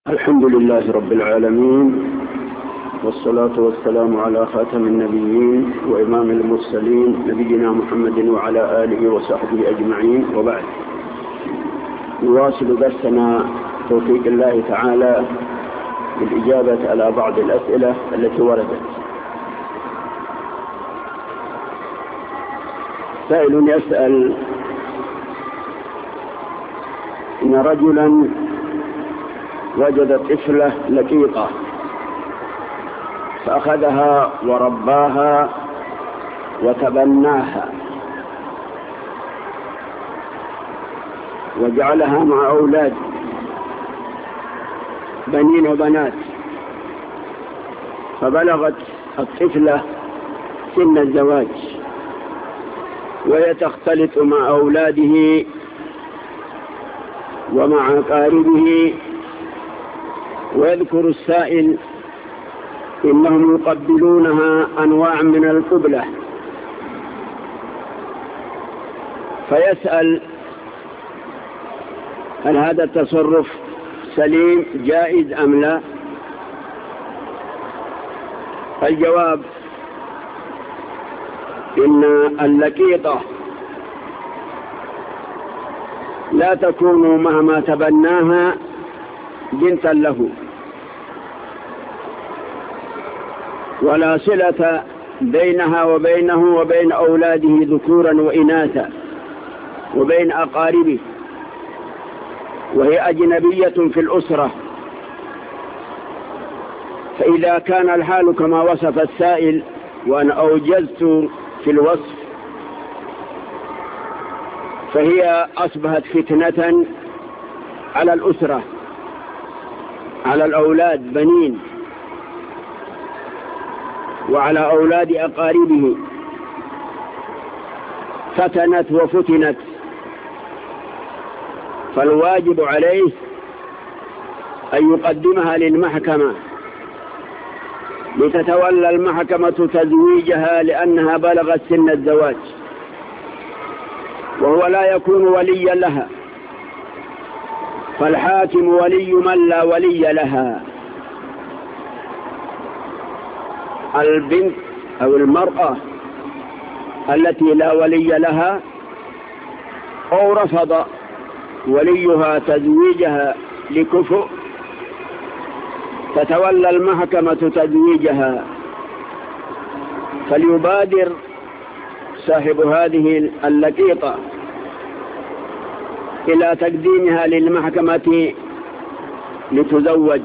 الحمد لله رب العالمين، والصلاة والسلام على خاتم النبيين وإمام المرسلين نبينا محمد وعلى آله وصحبه أجمعين، وبعد. نواصل درسنا توفيق الله تعالى بالإجابة على بعض الأسئلة التي وردت. سائل يسأل: إن رجلا وجد طفلة لقيطة فأخذها ورباها وتبناها وجعلها مع أولاد بنين وبنات، فبلغت الطفلة سن الزواج وهي تختلط مع أولاده ومع أقاربه، ويذكر السائل إنهم يقبلونها أنواع من القبلة، فيسأل: هل هذا التصرف سليم جائز أم لا؟ الجواب: إن اللقيطة لا تكون مهما تبناها بنتا له، ولا صلة بينها وبينه وبين أولاده ذكورا وإناثا وبين أقاربه، وهي أجنبية في الأسرة. فإذا كان الحال كما وصف السائل وأنا أوجزت في الوصف، فهي أصبحت فتنة على الأسرة، على الأولاد بنين، وعلى أولاد أقاربه، فتنت وفتنت. فالواجب عليه أن يقدمها للمحكمة لتتولى المحكمة تزويجها، لأنها بلغت سن الزواج، وهو لا يكون وليا لها، فالحاكم ولي من لا ولي لها. البنت أو المرأة التي لا ولي لها أو رفض وليها تزويجها لكفؤ، تتولى المحكمة تزويجها، فليبادر صاحب هذه اللقيطة إلى تقديمها للمحكمة لتزوج،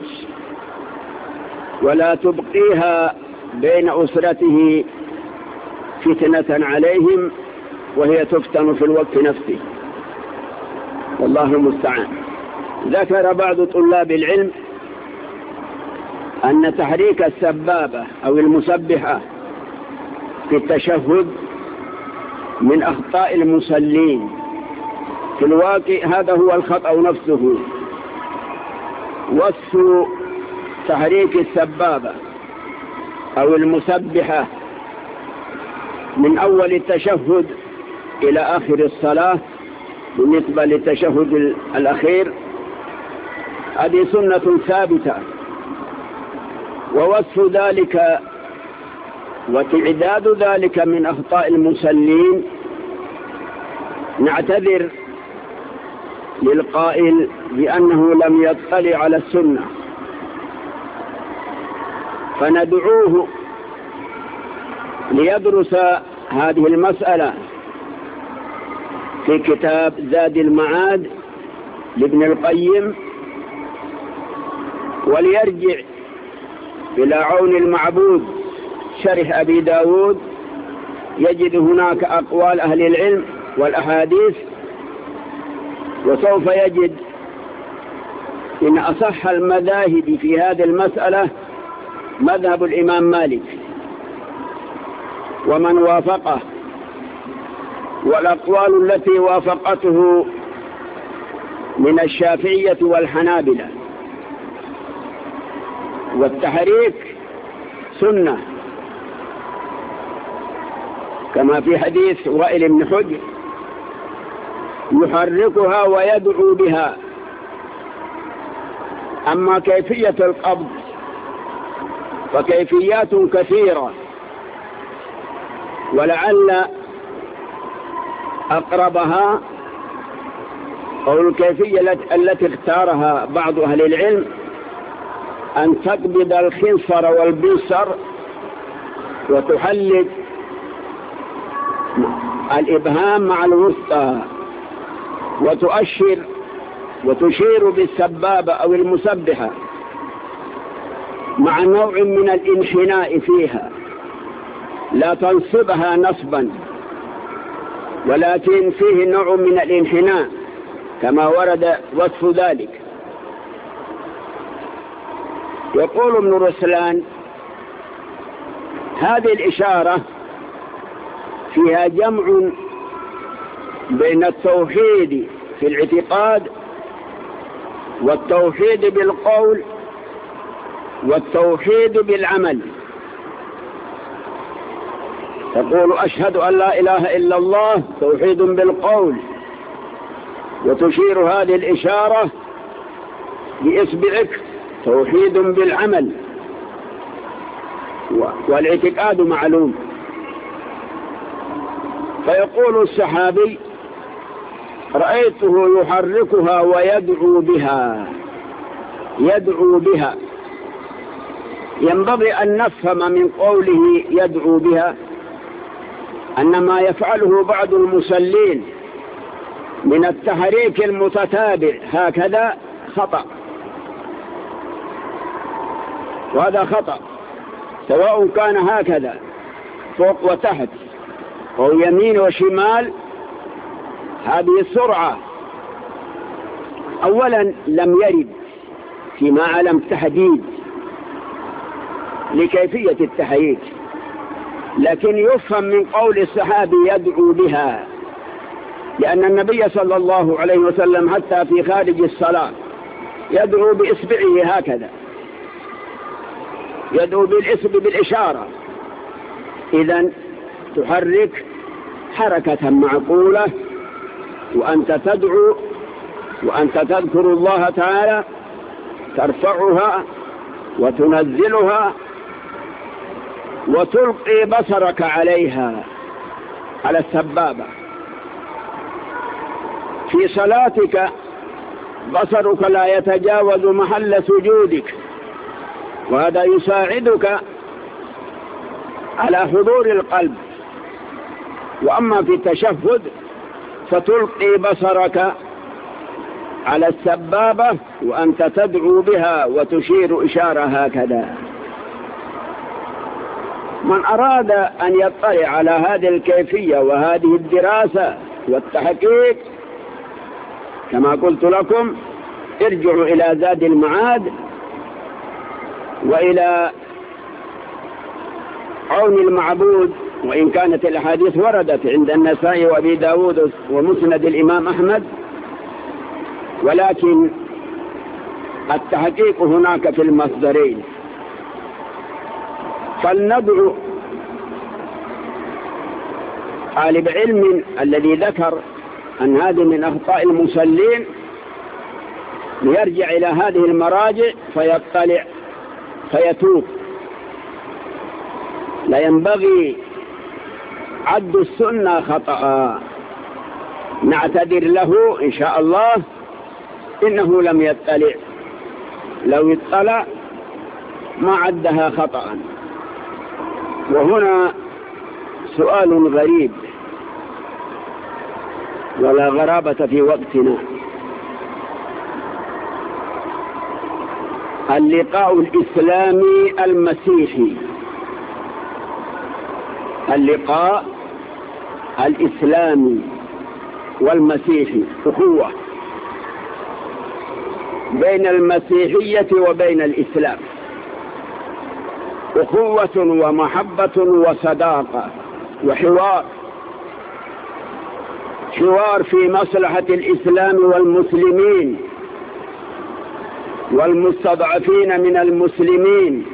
ولا تبقيها بين أسرته فتنة عليهم وهي تفتن في الوقت نفسه، والله المستعان. ذكر بعض طلاب العلم أن تحريك السبابة أو المسبحة في التشهد من أخطاء المصلين. في الواقع هذا هو الخطأ نفسه. وصف تحريك السبابة أو المسبحة من أول التشهد إلى آخر الصلاة بالنسبة للتشهد الأخير هذه سنة ثابتة، ووصف ذلك وتعداد ذلك من أخطاء المصلين نعتذر للقائل بأنه لم يطلع على السنة، فندعوه ليدرس هذه المسألة في كتاب زاد المعاد لابن القيم، وليرجع إلى عون المعبود شرح أبي داود، يجد هناك أقوال أهل العلم والأحاديث، وسوف يجد إن أصح المذاهب في هذه المسألة مذهب الإمام مالك ومن وافقه، والأقوال التي وافقته من الشافعية والحنابلة. والتحريك سنة كما في حديث وائل بن حجر: يحركها ويدعو بها، أما كيفية القبض فكيفيات كثيرة، ولعل أقربها أو الكيفية التي اختارها بعض أهل العلم أن تقبض الخنصر والبنصر وتحلق الإبهام مع الوسطى وتؤشر وتشير بالسبابة أو المسبحة مع نوع من الانحناء فيها، لا تنصبها نصبا ولكن فيه نوع من الانحناء كما ورد وصف ذلك. يقول ابن رسلان: هذه الإشارة فيها جمع بين التوحيد في الاعتقاد والتوحيد بالقول والتوحيد بالعمل. تقول أشهد أن لا إله إلا الله توحيد بالقول، وتشير هذه الإشارة بإصبعك توحيد بالعمل، والاعتقاد معلوم. فيقول الصحابي: رأيته يحركها ويدعو بها. يدعو بها، ينبغي أن نفهم من قوله يدعو بها أن ما يفعله بعض المصلين من التحريك المتتابع هكذا خطأ، وهذا خطأ، سواء كان هكذا فوق وتحت أو يمين وشمال. هذه السرعة أولا لم يرد فيما علم تحديد لكيفية التحريك، لكن يفهم من قول الصحابي يدعو بها، لأن النبي صلى الله عليه وسلم حتى في خارج الصلاة يدعو بإصبعه هكذا، يدعو بالإشارة. إذن تحرك حركة معقولة وأنت تدعو وأنت تذكر الله تعالى، ترفعها وتنزلها وتلقي بصرك عليها على السبابة. في صلاتك بصرك لا يتجاوز محل سجودك، وهذا يساعدك على حضور القلب. وأما في التشهد فتلقي بصرك على السبابة وأنت تدعو بها وتشير إشارة هكذا. من أراد أن يطلع على هذه الكيفية وهذه الدراسة والتحقيق كما قلت لكم ارجعوا إلى زاد المعاد وإلى عون المعبود، وإن كانت الأحاديث وردت عند النسائي وأبي داود ومسند الإمام أحمد، ولكن التحقيق هناك في المصدرين. فلندعو طالب علم الذي ذكر أن هذه من أخطاء المصلين ليرجع إلى هذه المراجع فيطلع فيتوب. لا ينبغي عد السنة خطأ، نعتذر له إن شاء الله إنه لم يطلع، لو اطلع ما عدها خطأ. وهنا سؤال غريب ولا غرابة في وقتنا: اللقاء الإسلامي المسيحي، اللقاء الإسلامي والمسيحي أخوة بين المسيحية وبين الإسلام، أخوة ومحبة وصداقة وحوار، حوار في مصلحة الإسلام والمسلمين والمستضعفين من المسلمين.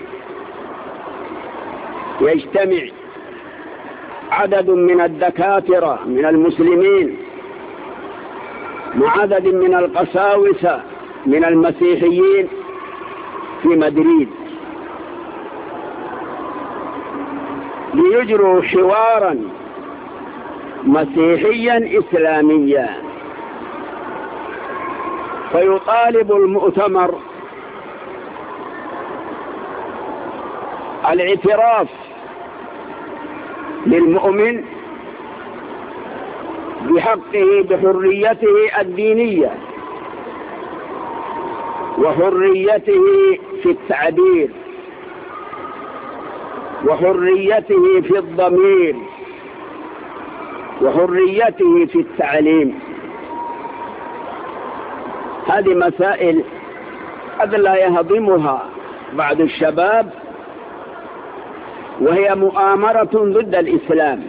يجتمع عدد من الدكاترة من المسلمين مع عدد من القساوسة من المسيحيين في مدريد ليجروا حوارا مسيحيا إسلاميا، فيطالب المؤتمر الاعتراف للمؤمن بحقه بحريته الدينية وحريته في التعبير وحريته في الضمير وحريته في التعليم. هذه مسائل قد لا يهضمها بعض الشباب، وهي مؤامرة ضد الإسلام،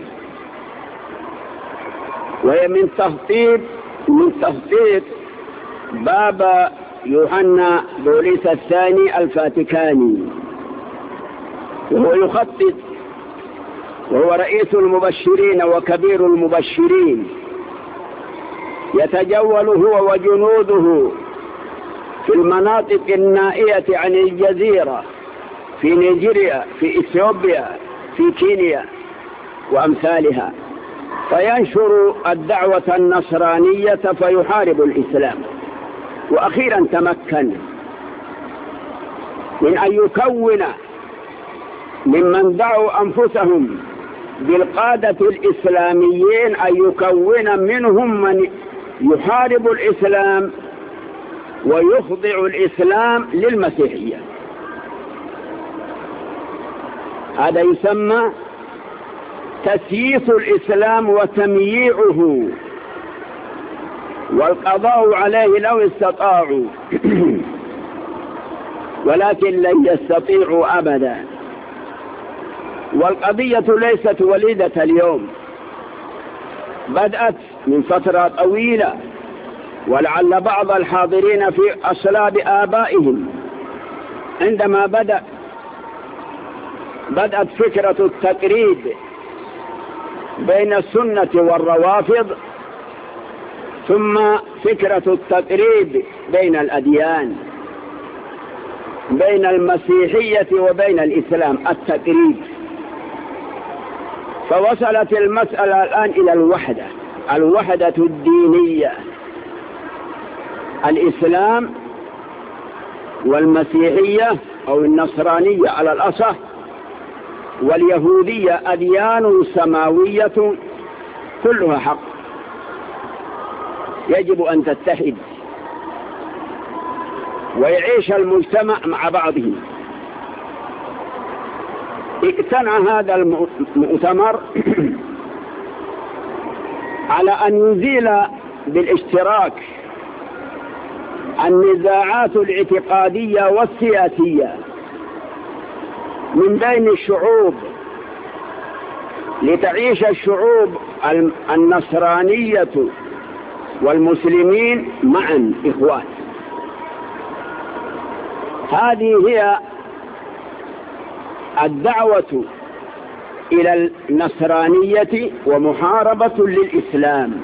وهي من تخطيط بابا يوحنا بوليس الثاني الفاتيكاني، وهو يخطط، وهو رئيس المبشرين وكبير المبشرين، يتجول هو وجنوده في المناطق النائية عن الجزيرة، في نيجيريا، في إثيوبيا، في كينيا وأمثالها، فينشر الدعوة النصرانية فيحارب الإسلام. وأخيرا تمكن من أن يكون ممن دعوا أنفسهم بالقادة الإسلاميين أن يكون منهم من يحارب الإسلام ويخضع الإسلام للمسيحية. هذا يسمى تسييس الإسلام وتمييعه والقضاء عليه لو استطاعوا ولكن لن يستطيعوا أبدا. والقضية ليست وليدة اليوم، بدأت من فترة طويلة، ولعل بعض الحاضرين في أصلاب آبائهم عندما بدأت فكرة التقريب بين السنة والروافض، ثم فكرة التقريب بين الأديان، بين المسيحية وبين الإسلام، التقريب. فوصلت المسألة الآن إلى الوحدة الدينية، الإسلام والمسيحية أو النصرانية على الأصح واليهودية أديان سماوية كلها حق، يجب أن تتحد ويعيش المجتمع مع بعضه. اقتنع هذا المؤتمر على أن يزيل بالاشتراك النزاعات الاعتقادية والسياسية من بين الشعوب، لتعيش الشعوب النصرانية والمسلمين معا إخوان. هذه هي الدعوة إلى النصرانية ومحاربة للإسلام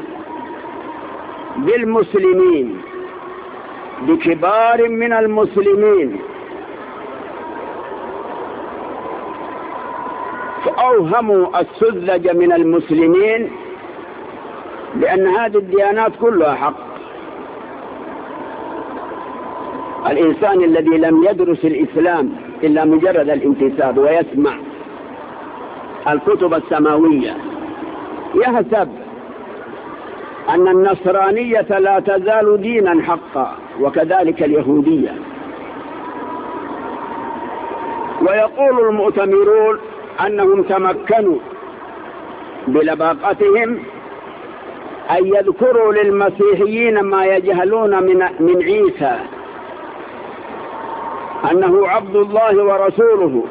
بالمسلمين، بكبار من المسلمين، فأوهموا السذج من المسلمين بأن هذه الديانات كلها حق. الإنسان الذي لم يدرس الإسلام إلا مجرد الانتساب ويسمع الكتب السماوية يحسب أن النصرانية لا تزال دينا حقا، وكذلك اليهودية. ويقول المؤتمرون أنهم تمكنوا بلباقتهم أن يذكروا للمسيحيين ما يجهلون من عيسى، أنه عبد الله ورسوله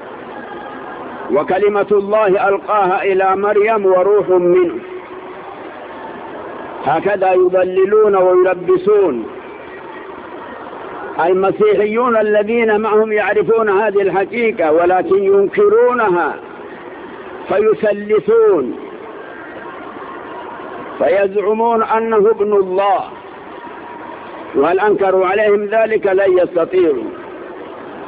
وكلمة الله ألقاها إلى مريم وروح منه. هكذا يضللون ويلبسون المسيحيون الذين معهم يعرفون هذه الحقيقة ولكن ينكرونها، فيثلثون فيزعمون أنه ابن الله، وهل أنكروا عليهم ذلك لن يستطيعوا.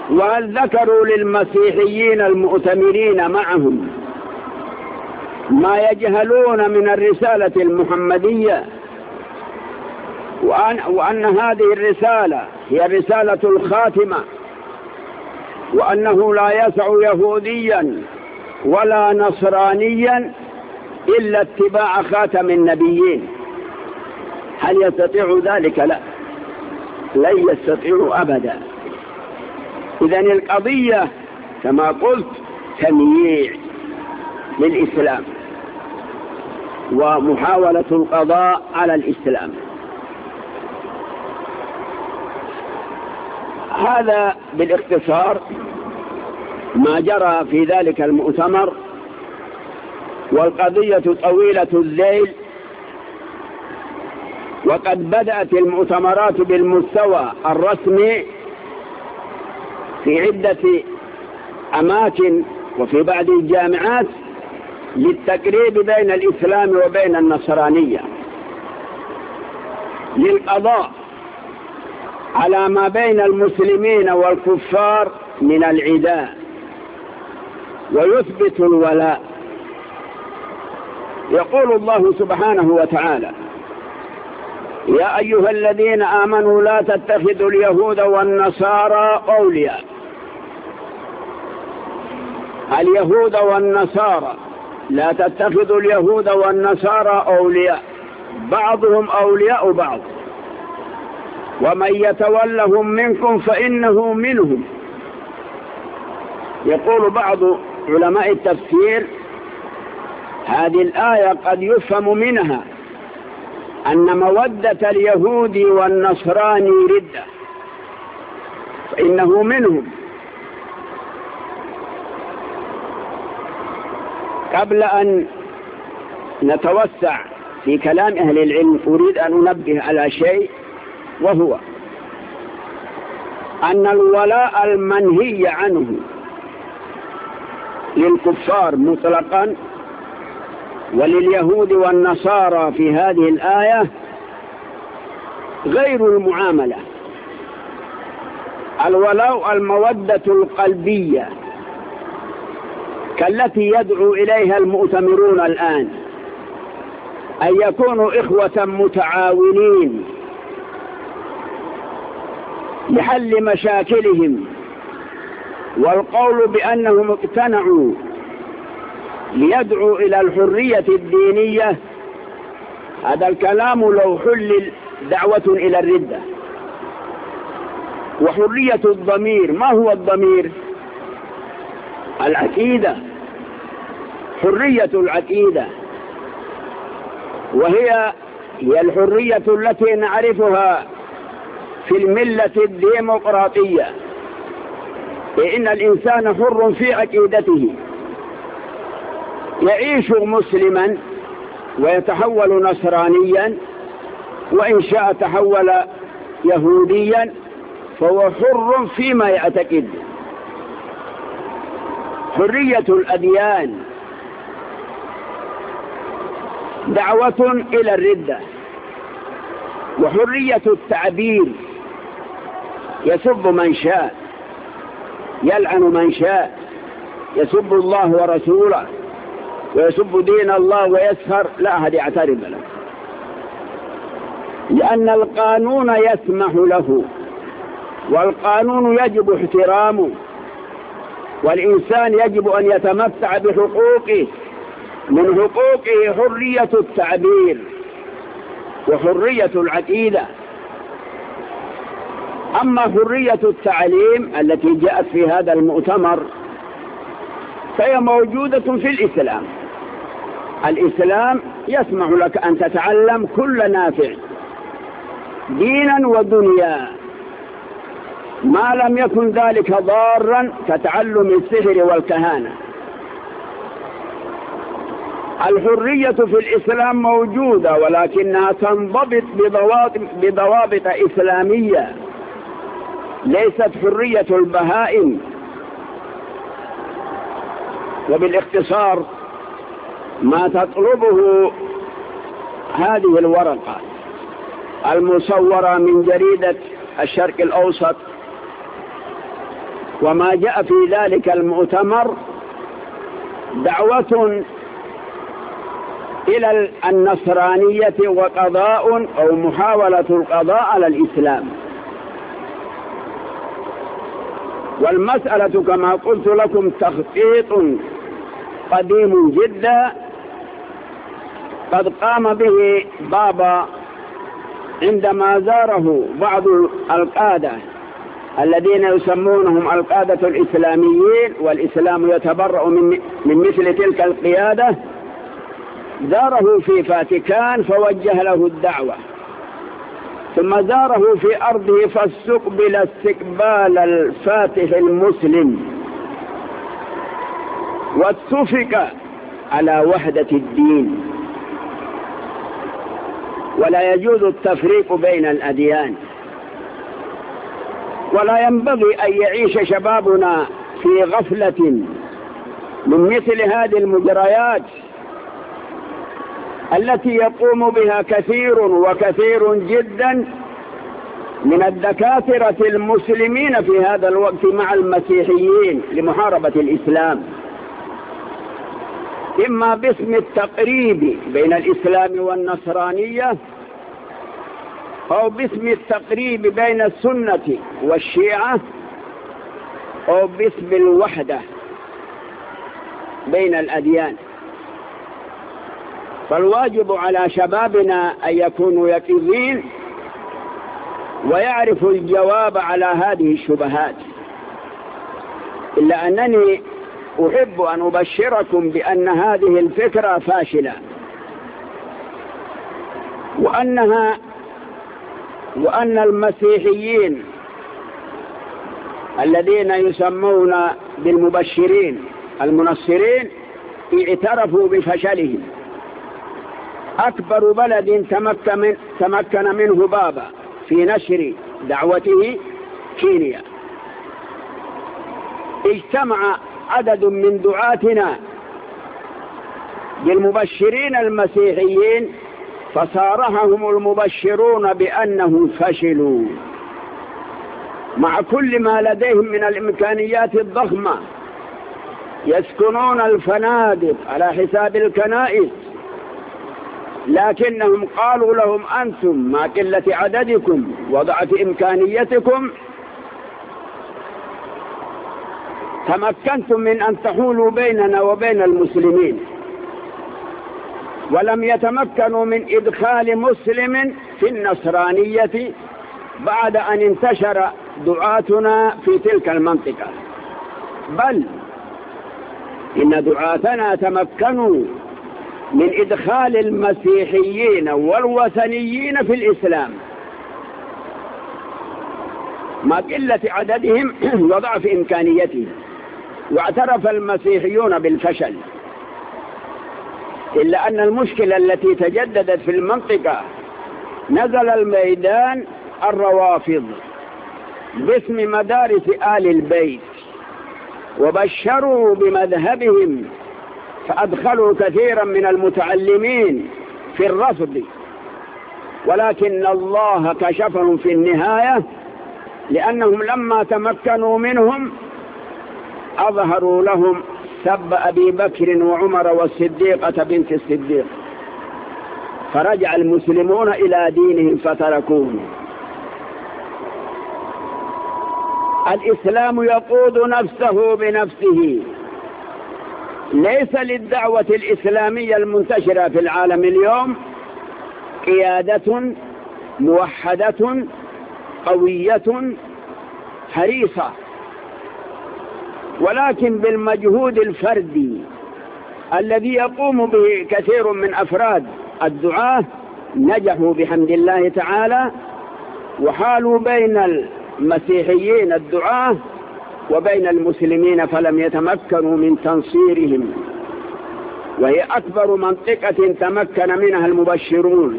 وهل ذكروا للمسيحيين المؤتمرين معهم ما يجهلون من الرسالة المحمدية، وأن هذه الرسالة هي الرسالة الخاتمة، وأنه لا يسع يهوديا ولا نصرانيا إلا اتباع خاتم النبيين؟ هل يستطيع ذلك؟ لا، لن يستطيع أبدا. إذن القضية كما قلت تمييع للإسلام ومحاولة القضاء على الإسلام. هذا بالاختصار ما جرى في ذلك المؤتمر، والقضية طويلة الليل، وقد بدأت المؤتمرات بالمستوى الرسمي في عدة أماكن وفي بعض الجامعات للتقريب بين الإسلام وبين النصرانية، للقضاء على ما بين المسلمين والكفار من العداء، ويثبت الولاء. يقول الله سبحانه وتعالى: يا أيها الذين آمنوا لا تتخذوا اليهود والنصارى أولياء. اليهود والنصارى، لا تتخذوا اليهود والنصارى أولياء، بعضهم أولياء بعض، ومن يتولهم منكم فإنه منهم. يقول بعض علماء التفسير: هذه الآية قد يفهم منها أن مودة اليهود والنصراني ردة، فإنه منهم. قبل أن نتوسع في كلام أهل العلم أريد أن أنبه على شيء، وهو أن الولاء المنهي عنه للكفار مطلقا ولليهود والنصارى في هذه الآية غير المعاملة. الولاء المودة القلبية كالتي يدعو إليها المؤتمرون الآن، أن يكونوا إخوة متعاونين لحل مشاكلهم، والقول بأنهم اقتنعوا ليدعوا إلى الحرية الدينية، هذا الكلام لو حلل دعوة إلى الردة. وحرية الضمير، ما هو الضمير؟ العقيدة، حرية العقيدة، وهي الحرية التي نعرفها في الملة الديمقراطية، إن الإنسان حر في عقيدته، يعيش مسلما ويتحول نصرانيا، وإن شاء تحول يهوديا، فهو حر فيما يعتقد. حرية الأديان دعوة إلى الردة. وحرية التعبير، يسب من شاء، يلعن من شاء، يسب الله ورسوله ويسب دين الله ويسخر، لا أحد يعترف له، لأن القانون يسمح له، والقانون يجب احترامه، والإنسان يجب أن يتمتع بحقوقه. من حقوقه حرية التعبير وحرية العقيدة. أما حرية التعليم التي جاءت في هذا المؤتمر فهي موجودة في الإسلام. الإسلام يسمح لك أن تتعلم كل نافع دينا ودنيا، ما لم يكن ذلك ضارا كتعلم السحر والكهانة. الحرية في الإسلام موجودة، ولكنها تنضبط بضوابط إسلامية، ليست حرية البهائم. وبالاختصار ما تطلبه هذه الورقة المصورة من جريدة الشرق الأوسط وما جاء في ذلك المؤتمر دعوة إلى النصرانية وقضاء أو محاولة القضاء على الإسلام. والمسألة كما قلت لكم تخطيط قديم جدا قد قام به بابا عندما زاره بعض القادة الذين يسمونهم القادة الإسلاميين، والإسلام يتبرأ من مثل تلك القيادة. زاره في فاتيكان فوجه له الدعوة، ثم زاره في أرضه فاستقبل استقبال الفاتح المسلم، واتفق على وحدة الدين، ولا يجوز التفريق بين الأديان، ولا ينبغي أن يعيش شبابنا في غفلة من مثل هذه المجريات التي يقوم بها كثير جدا من الدكاترة المسلمين في هذا الوقت مع المسيحيين لمحاربة الإسلام، إما باسم التقريب بين الإسلام والنصرانية، أو باسم التقريب بين السنة والشيعة، أو باسم الوحدة بين الأديان. فالواجب على شبابنا أن يكونوا يقظين ويعرفوا الجواب على هذه الشبهات. إلا أنني أحب أن أبشركم بأن هذه الفكرة فاشلة، وأن المسيحيين الذين يسمون بالمبشرين المنصرين اعترفوا بفشلهم. أكبر بلد تمكن منه بابا في نشر دعوته كينيا. اجتمع عدد من دعاتنا بالمبشرين المسيحيين فصارحهم المبشرون بأنهم فشلوا، مع كل ما لديهم من الإمكانيات الضخمة، يسكنون الفنادق على حساب الكنائس، لكنهم قالوا لهم أنتم مع قلة عددكم وضعف إمكانيتكم تمكنتم من أن تحولوا بيننا وبين المسلمين، ولم يتمكنوا من إدخال مسلم في النصرانية بعد أن انتشر دعاتنا في تلك المنطقة، بل إن دعاتنا تمكنوا من إدخال المسيحيين والوثنيين في الإسلام مع قلة عددهم وضعف إمكانيتهم. واعترف المسيحيون بالفشل، إلا أن المشكلة التي تجددت في المنطقة نزل الميدان الروافض باسم مدارس آل البيت، وبشروا بمذهبهم، فأدخلوا كثيرا من المتعلمين في الرفض، ولكن الله كشفهم في النهاية، لأنهم لما تمكنوا منهم أظهروا لهم سب أبي بكر وعمر والصديقة بنت الصديق، فرجع المسلمون إلى دينهم فتركوه. الإسلام يقود نفسه بنفسه، ليس للدعوة الإسلامية المنتشرة في العالم اليوم قيادة موحدة قوية حريصة، ولكن بالمجهود الفردي الذي يقوم به كثير من أفراد الدعاة نجحوا بحمد الله تعالى، وحالوا بين المسيحيين الدعاة وبين المسلمين فلم يتمكنوا من تنصيرهم، وهي أكبر منطقة تمكن منها المبشرون.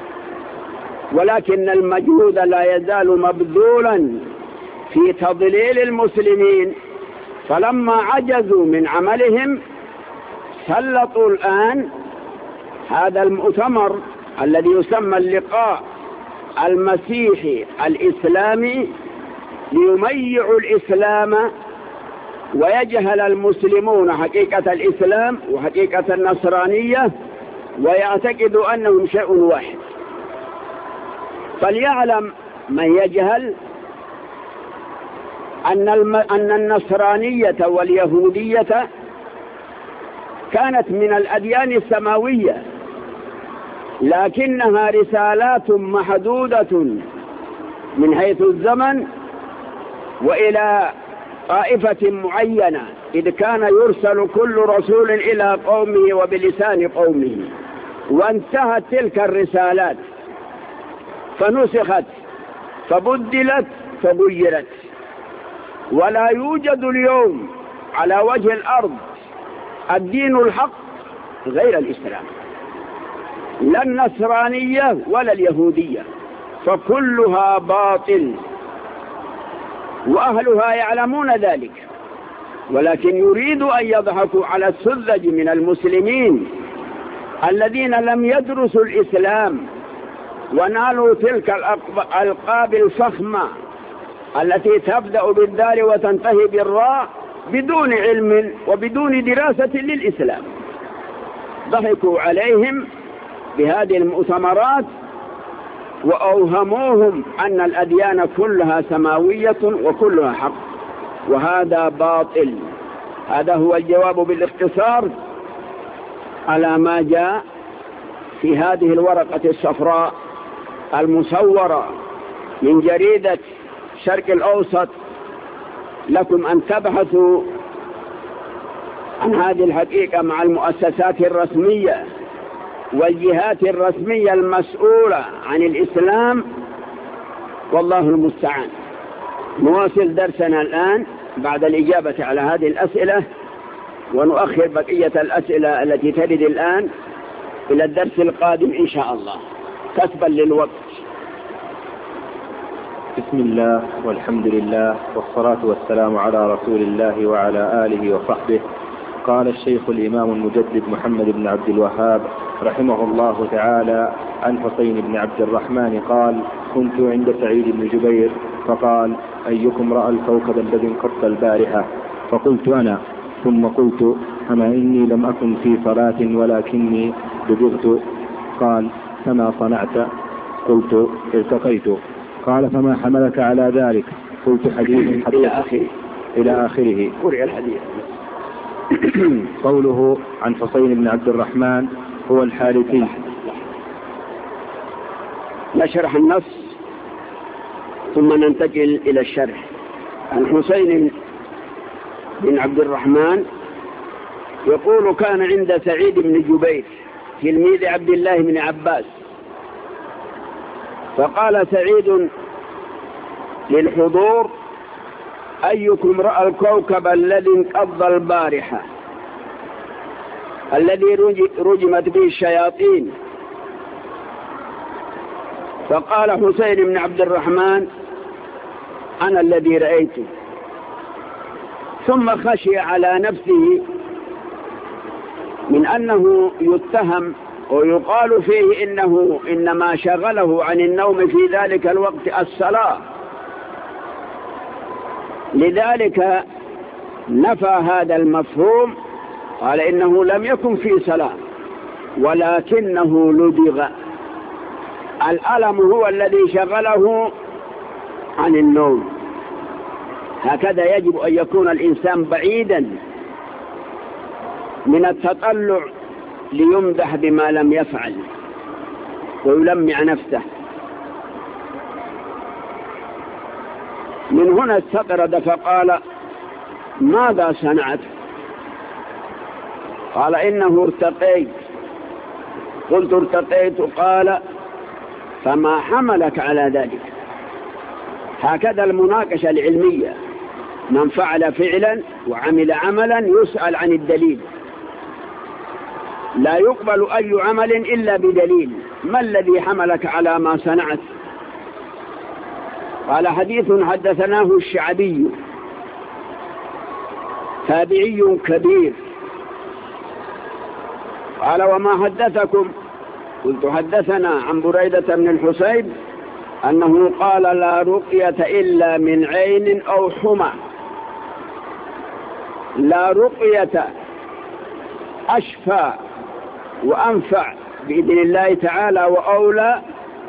ولكن المجهود لا يزال مبذولا في تضليل المسلمين، فلما عجزوا من عملهم سلطوا الآن هذا المؤتمر الذي يسمى اللقاء المسيحي الإسلامي ليميعوا الإسلام ويجهل المسلمون حقيقة الإسلام وحقيقة النصرانية ويعتقدوا أنهم شيء واحد. فليعلم من يجهل أن النصرانية واليهودية كانت من الأديان السماوية، لكنها رسالات محدودة من حيث الزمن وإلى طائفة معينة، إذ كان يرسل كل رسول إلى قومه وبلسان قومه، وانتهت تلك الرسالات فنسخت فبدلت فغيرت. ولا يوجد اليوم على وجه الأرض الدين الحق غير الإسلام، لا النصرانية ولا اليهودية، فكلها باطل وأهلها يعلمون ذلك، ولكن يريدوا أن يضحكوا على السذج من المسلمين الذين لم يدرسوا الإسلام ونالوا تلك الألقاب الفخمة التي تبدأ بالدال وتنتهي بالراء بدون علم وبدون دراسة للإسلام. ضحكوا عليهم بهذه المؤتمرات وأوهموهم أن الأديان كلها سماوية وكلها حق، وهذا باطل. هذا هو الجواب بالاختصار على ما جاء في هذه الورقة الصفراء المصورة من جريدة الشرق الأوسط. لكم أن تبحثوا عن هذه الحقيقة مع المؤسسات الرسمية والجهات الرسمية المسؤولة عن الإسلام، والله المستعان. نواصل درسنا الآن بعد الإجابة على هذه الأسئلة، ونؤخر بقية الأسئلة التي ترد الآن إلى الدرس القادم إن شاء الله كسبا للوقت. بسم الله والحمد لله والصلاة والسلام على رسول الله وعلى آله وصحبه. قال الشيخ الإمام المجدد محمد بن عبد الوهاب رحمه الله تعالى عن حسين بن عبد الرحمن قال: كنت عند سعيد بن جبير فقال: أيكم رأى الكوكب الذي انقض البارحة؟ فقلت: أنا. ثم قلت: أما إني لم أكن في صلاة ولكني ببغت. قال: فما صنعت؟ قلت: ارتقيت. قال: فما حملك على ذلك؟ قلت: حديث إلى آخره. قرئ الحديث. قوله عن حسين بن عبد الرحمن هو الحارثي. نشرح النص ثم ننتقل إلى الشرح. عن حسين بن عبد الرحمن يقول: كان عند سعيد بن جبير تلميذ عبد الله بن عباس، فقال سعيد للحضور: أيكم رأى الكوكب الذي انقض البارحة الذي رجمت به الشياطين؟ فقال حسين بن عبد الرحمن: أنا الذي رأيته. ثم خشي على نفسه من أنه يتهم ويقال فيه إنما شغله عن النوم في ذلك الوقت الصلاة، لذلك نفى هذا المفهوم، قال إنه لم يكن في صلاة ولكنه لدغ. الألم هو الذي شغله عن النوم. هكذا يجب أن يكون الإنسان بعيدا من التطلع ليمدح بما لم يفعل ويلمع نفسه. من هنا استطرد فقال: ماذا صنعت؟ قال: إنه ارتقيت. قلت: ارتقيت. قال: فما حملك على ذلك؟ هكذا المناقشة العلمية، من فعل فعلا وعمل عملا يسأل عن الدليل، لا يقبل أي عمل إلا بدليل. ما الذي حملك على ما صنعت؟ قال: حديث حدثناه الشعبي تابعي كبير. قال: وما حدثكم؟ قلت: حدثنا عن بريدة بن الحصيب أنه قال لا رقية إلا من عين أو حمى. لا رقية أشفى وأنفع بإذن الله تعالى وأولى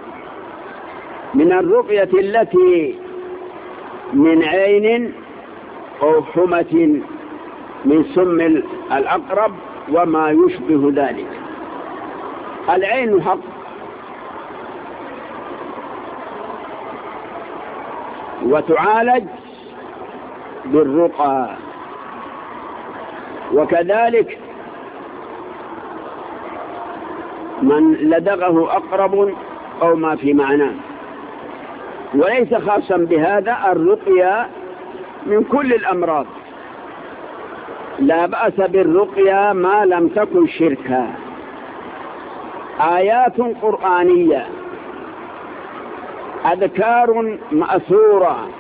من الرقية التي من عين أو حمة من سم الأقرب وما يشبه ذلك. العين حق وتعالج بالرقى، وكذلك من لدغه أقرب أو ما في معناه. وليس خاصا بهذا، الرقية من كل الأمراض، لا بأس بالرقية ما لم تكن شركا. آيات قرآنية، أذكار مأثورة،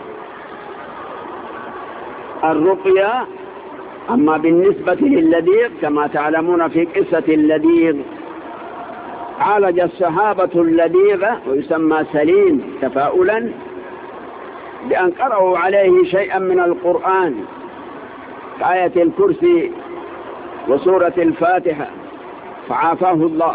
الرقية. أما بالنسبة للذيغ كما تعلمون في قصة اللذيغ، عالج الصحابة اللذيغ ويسمى سليم تفاؤلا بأن قرأوا عليه شيئا من القرآن كآية الكرسي وسورة الفاتحة فعافاه الله.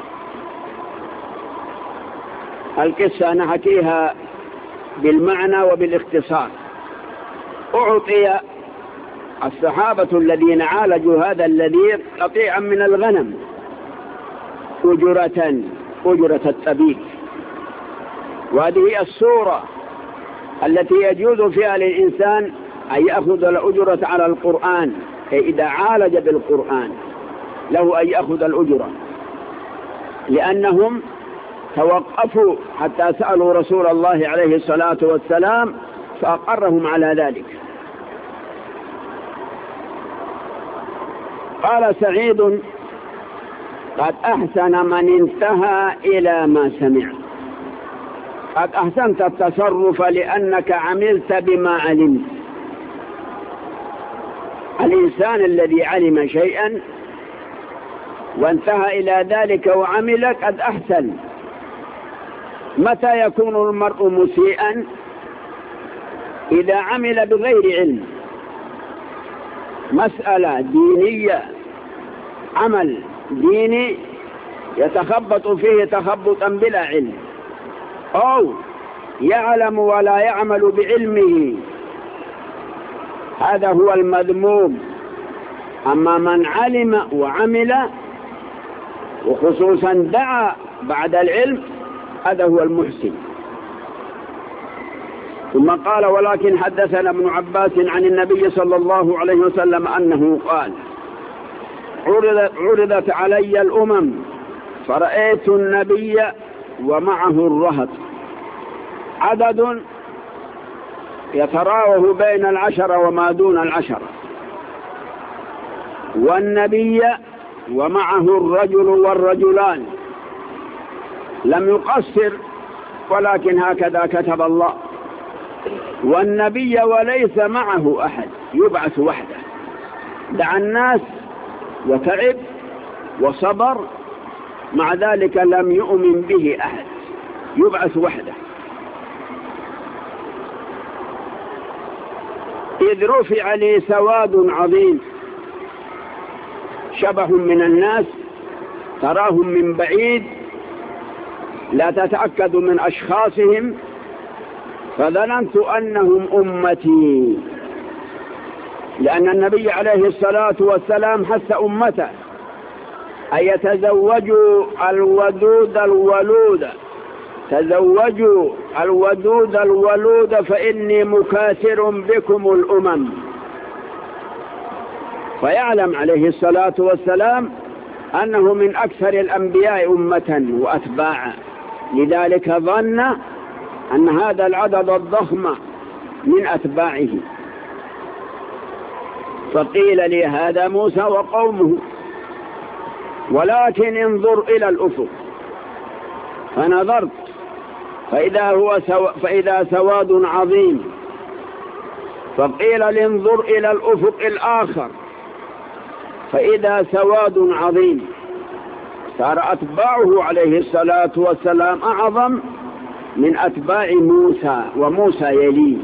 القصة نحكيها بالمعنى وبالاختصار. أعطي الصحابة الذين عالجوا هذا اللذيغ قطيعا من الغنم أجرة الطبيب، وهذه الصورة التي يجوز فيها للإنسان أن يأخذ الأجرة على القرآن، أي إذا عالج بالقرآن له أن يأخذ الأجرة، لأنهم توقفوا حتى سألوا رسول الله عليه الصلاة والسلام فأقرهم على ذلك. قال سعيد قد أحسن من انتهى إلى ما سمع. قد أحسنت التصرف لأنك عملت بما علمت. الإنسان الذي علم شيئا وانتهى إلى ذلك وعمل قد أحسن. متى يكون المرء مسيئا؟ إذا عمل بغير علم، مسألة دينية، عمل ديني يتخبط فيه تخبطا بلا علم، أو يعلم ولا يعمل بعلمه، هذا هو المذموم. أما من علم وعمل وخصوصا دعا بعد العلم هذا هو المحسن. ثم قال ولكن حدثنا ابن عباس عن النبي صلى الله عليه وسلم أنه قال عرضت علي الأمم فرأيت النبي ومعه الرهط، عدد يتراوح بين 10 وما دون 10، والنبي ومعه الرجل والرجلان، لم يقصر ولكن هكذا كتب الله. والنبي وليس معه أحد، يبعث وحده، دعا الناس وتعب وصبر، مع ذلك لم يؤمن به أحد، يبعث وحده. إذ رفع لي سواد عظيم، شبه من الناس تراهم من بعيد لا تتأكد من أشخاصهم، فظننت أنهم أمتي، لأن النبي عليه الصلاة والسلام حث أمته أن يتزوجوا الودود الولود، تزوجوا الودود الولود فإني مكاثر بكم الأمم. فيعلم عليه الصلاة والسلام أنه من أكثر الأنبياء أمة وأتباعا، لذلك ظن أن هذا العدد الضخم من أتباعه. فقيل لي هذا موسى وقومه، ولكن انظر إلى الأفق. فنظرت فإذا سواد عظيم. فقيل لانظر إلى الأفق الآخر فإذا سواد عظيم. صار أتباعه عليه الصلاة والسلام أعظم من أتباع موسى، وموسى يليه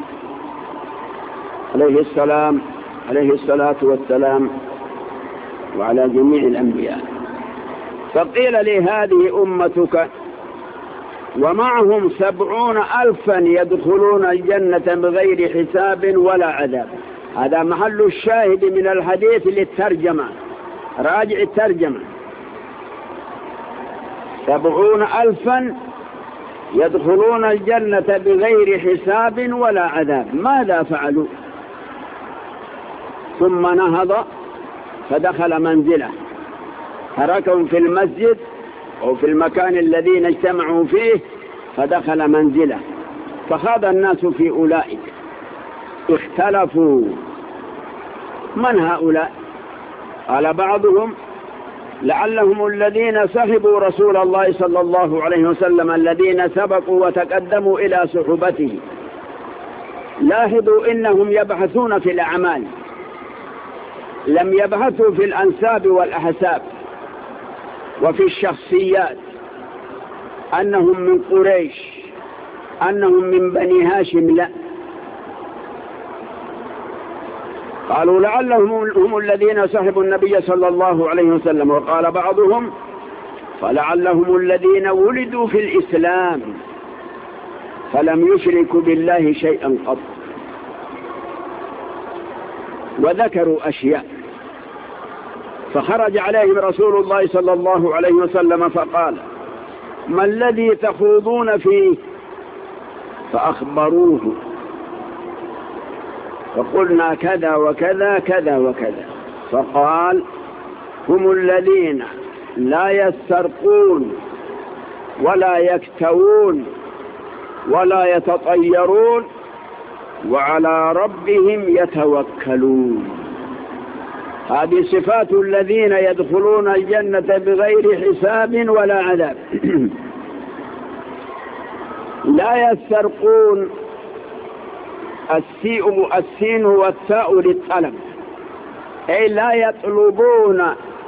عليه الصلاة والسلام وعلى جميع الأنبياء. فقيل لي هذه أمتك ومعهم 70,000 يدخلون الجنة بغير حساب ولا عذاب. هذا محل الشاهد من الحديث للترجمة، راجع الترجمة. 70,000 يدخلون الجنة بغير حساب ولا عذاب. ماذا فعلوا؟ ثم نهض فدخل منزله، تركهم في المسجد أو في المكان الذين اجتمعوا فيه، فدخل منزله فخاض الناس في أولئك، اختلفوا من هؤلاء؟ قال بعضهم لعلهم الذين صحبوا رسول الله صلى الله عليه وسلم، الذين سبقوا وتقدموا إلى صحبته. لاحظوا إنهم يبحثون في الأعمال، لم يبحثوا في الأنساب والأحساب وفي الشخصيات، أنهم من قريش، أنهم من بني هاشم، لا. قالوا لعلهم هم الذين صحبوا النبي صلى الله عليه وسلم. وقال بعضهم فلعلهم الذين ولدوا في الإسلام فلم يشركوا بالله شيئا قط. وذكروا أشياء، فخرج عليهم رسول الله صلى الله عليه وسلم فقال ما الذي تخوضون فيه؟ فأخبروه، فقلنا كذا وكذا كذا وكذا. فقال هم الذين لا يسترقون ولا يكتوون ولا يتطيرون وعلى ربهم يتوكلون. هذه صفات الذين يدخلون الجنة بغير حساب ولا عذاب. لا يسترقون، السين والتاء للطلب، أي لا يطلبون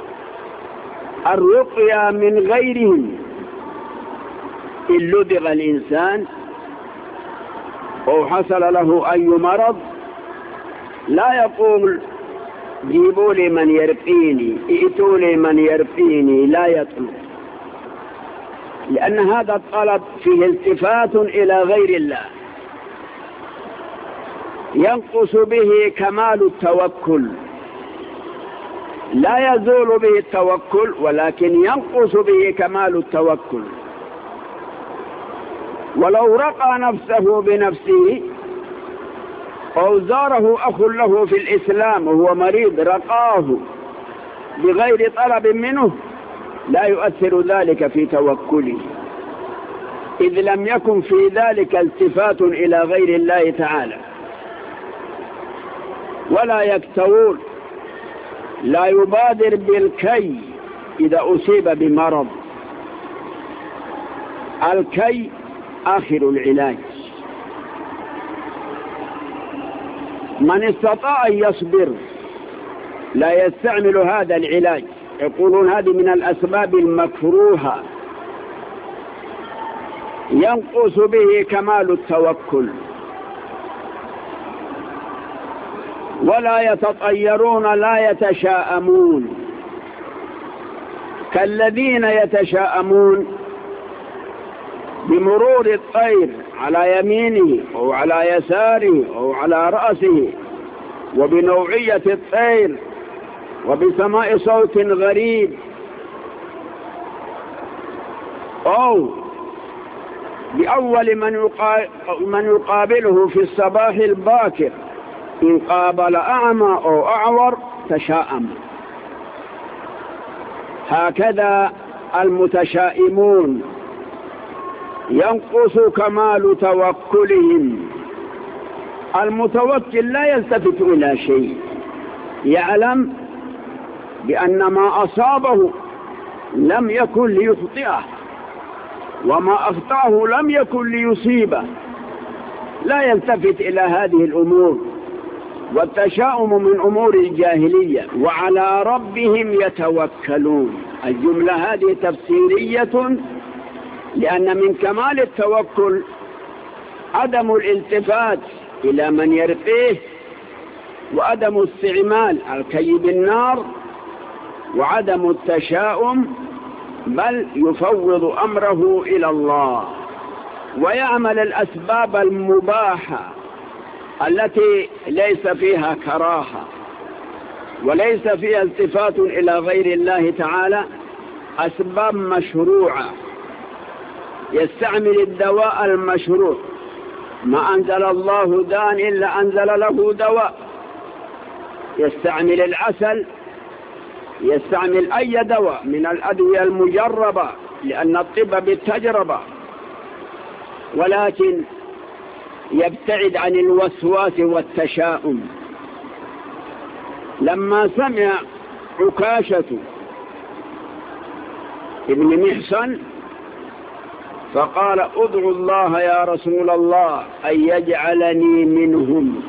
الرقية من غيرهم. إن لدغ الإنسان أو حصل له أي مرض لا يقول جيبوا لي من يرقيني، ائتوا لي من يرقيني، لا يطلب، لأن هذا الطلب فيه التفات إلى غير الله، ينقص به كمال التوكل. لا يزول به التوكل، ولكن ينقص به كمال التوكل. ولو رقى نفسه بنفسه أو زاره أخ له في الإسلام وهو مريض رقاه بغير طلب منه، لا يؤثر ذلك في توكله، إذ لم يكن في ذلك التفات إلى غير الله تعالى. ولا يكتوون، لا يبادر بالكي إذا أصيب بمرض. الكي آخر العلاج. من استطاع أن يصبر لا يستعمل هذا العلاج. يقولون هذه من الأسباب المكروهة، ينقص به كمال التوكل. ولا يتطيرون، لا يتشاءمون، كالذين يتشاءمون بمرور الطير على يمينه أو على يساره أو على رأسه، وبنوعية الطير، وبسماء صوت غريب، أو بأول من يقابله في الصباح الباكر، إن قابل أعمى أو أعور تشاءم. هكذا المتشائمون ينقص كمال توكلهم. المتوكل لا يلتفت إلى شيء، يعلم بأن ما أصابه لم يكن ليخطئه، وما أخطأه لم يكن ليصيبه. لا يلتفت إلى هذه الأمور. والتشاؤم من أمور الجاهلية. وعلى ربهم يتوكلون. الجملة هذه تفسيرية لأن من كمال التوكل عدم الالتفات إلى من يرقيه، وعدم استعمال الكي بالنار، وعدم التشاؤم، بل يفوض أمره إلى الله ويعمل الأسباب المباحة التي ليس فيها كراهة وليس فيها التفات إلى غير الله تعالى، أسباب مشروعة. يستعمل الدواء المشروع، ما أنزل الله داء إلا أنزل له دواء. يستعمل العسل، يستعمل أي دواء من الأدوية المجربة، لأن الطب بالتجربة، ولكن يبتعد عن الوسواس والتشاؤم. لما سمع عكاشة ابن محصن فقال: ادعو الله يا رسول الله أن يجعلني منهم.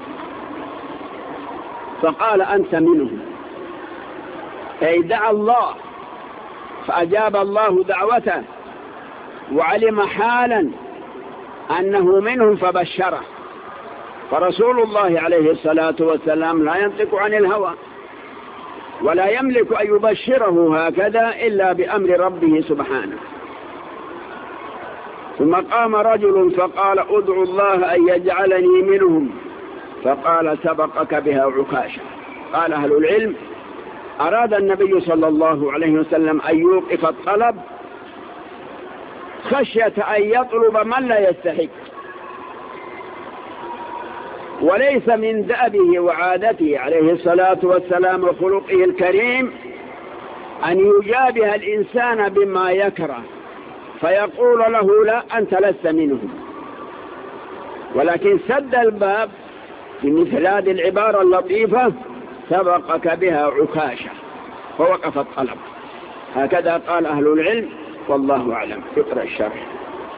فقال: أنت منهم، أي دعا الله فأجاب الله دعوته، وعلم حالا أنه منهم فبشره. فرسول الله عليه الصلاة والسلام لا ينطق عن الهوى، ولا يملك أن يبشره هكذا إلا بأمر ربه سبحانه. ثم قام رجل فقال: ادعو الله أن يجعلني منهم. فقال: سبقك بها عكاشة. قال أهل العلم: أراد النبي صلى الله عليه وسلم أن يوقف الطلب خشية أن يطلب من لا يستحق، وليس من دأبه وعادته عليه الصلاة والسلام وخلقه الكريم أن يجابه الإنسان بما يكره فيقول له: لا، أنت لست منهم. ولكن سد الباب بمثل هذه العبارة اللطيفة: سبقك بها عكاشة، فوقف الطلب. هكذا قال أهل العلم، والله أعلم. اقرأ الشرح.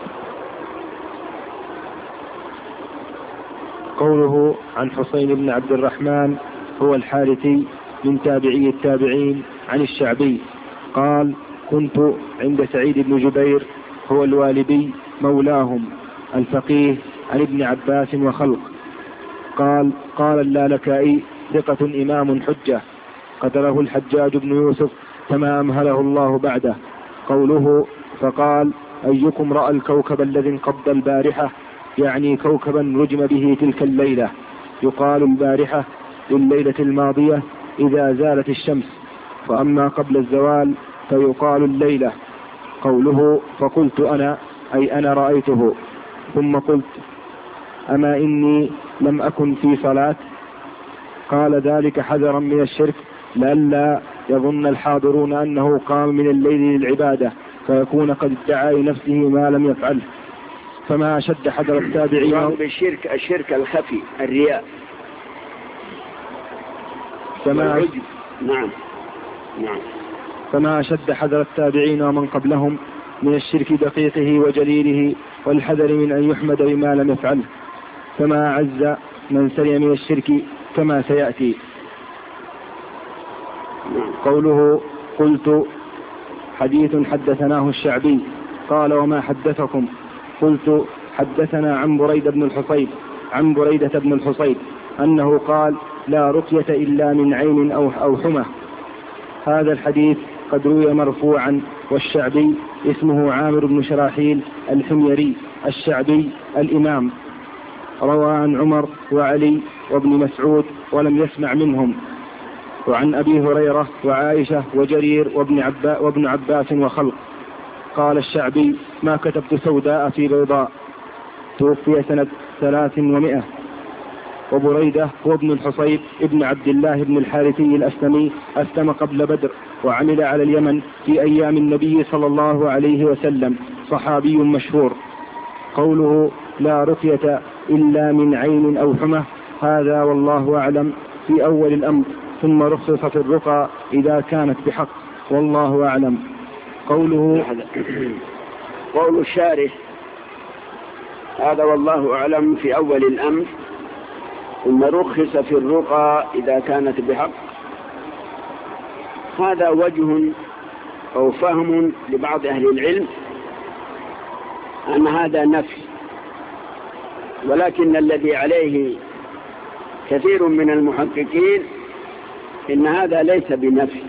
قوله: عن حسين بن عبد الرحمن هو الحارثي من تابعي التابعين عن الشعبي قال: كنت عند سعيد بن جبير هو الوالبي مولاهم الفقيه عن ابن عباس وخلق. قال اللالكائي: ثقة إمام حجة قتله الحجاج بن يوسف كما أمهله الله بعده. قوله: فقال: أيكم رأى الكوكب الذي انقض البارحة، يعني كوكبا رجم به تلك الليلة. يقال البارحة لليلة الماضية إذا زالت الشمس، فأما قبل الزوال فيقال الليلة. قوله: فقلت أنا، أي أنا رأيته. ثم قلت: أما إني لم أكن في صلاة. قال: ذلك حذرا من الشرك، لئلا يظن الحاضرون أنه قام من الليل للعبادة فيكون قد ادعى لنفسه ما لم يفعله. فما أشد حذر التابعين بالشرك، الشرك الخفي، الرياء. نعم. فما أشد حذر التابعين ومن قبلهم من الشرك دقيقه وجليله والحذر من أن يحمد بما لم يفعله، فما أعز من سلم من الشرك كما سيأتي. قوله: قلت حديث حدثناه الشعبي. قال: وما حدثكم؟ قلت: حدثنا عن بريدة بن الحصيب أنه قال: لا رقية إلا من عين أو حمى. هذا الحديث قد روي مرفوعا، والشعبي اسمه عامر بن شراحيل الحميري الشعبي الإمام، روى عن عمر وعلي وابن مسعود ولم يسمع منهم، وعن أبي هريرة وعائشة وجرير وابن عباس وخلق. قال الشعبي: ما كتبت سوداء في بيضاء. توفي سنة 300. وبريدة هو ابن الحصيب ابن عبد الله بن الحارثي الأسلمي، أسلم قبل بدر وعمل على اليمن في أيام النبي صلى الله عليه وسلم، صحابي مشهور. قوله: لا رقية إلا من عين أو حمى، هذا والله أعلم في أول الأمر، ثم رخص في الرقى إذا كانت بحق، والله أعلم. قول الشارح: هذا والله أعلم في أول الأمر، ثم رخص في الرقى إذا كانت بحق. هذا وجه أو فهم لبعض أهل العلم أن هذا نفي، ولكن الذي عليه كثير من المحققين إن هذا ليس بنفي،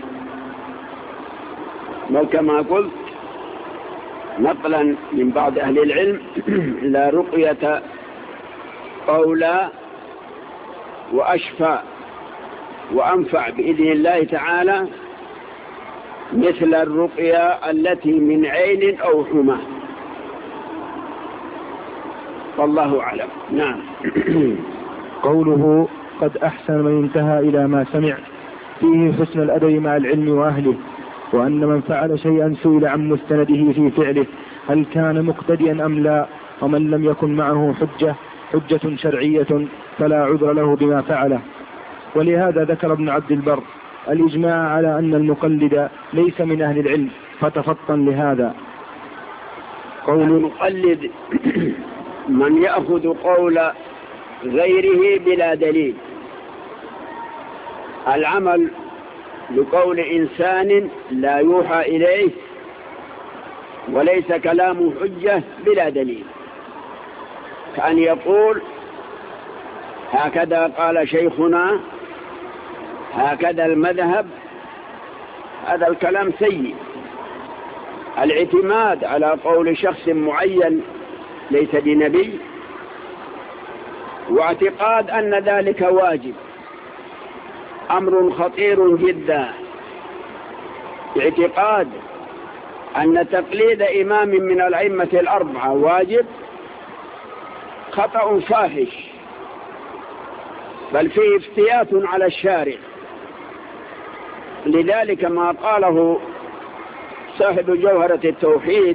بل كما قلت نقلا من بعض أهل العلم لا رقية أولى وأشفى وأنفع بإذن الله تعالى مثل الرقية التي من عين أو حمى، والله أعلم. نعم. قوله قد أحسن من انتهى إلى ما سمع فيه حسن الأدب مع العلم وأهله، وأن من فعل شيئا سئل عن مستنده في فعله هل كان مقتديا أم لا، ومن لم يكن معه حجة شرعية فلا عذر له بما فعله. ولهذا ذكر ابن عبد البر الإجماع على أن المقلد ليس من أهل العلم، فتفطن لهذا. قول المقلد من يأخذ قول غيره بلا دليل، العمل بقول إنسان لا يوحى إليه وليس كلامه حجة بلا دليل، كأن يقول هكذا قال شيخنا، هكذا المذهب، هذا الكلام سيء. الاعتماد على قول شخص معين ليس بنبي، واعتقاد أن ذلك واجب أمر خطير جدا. اعتقاد أن تقليد إمام من الأئمة الأربعة واجب خطأ فاحش، بل فيه افتيات على الشارع. لذلك ما قاله صاحب جوهرة التوحيد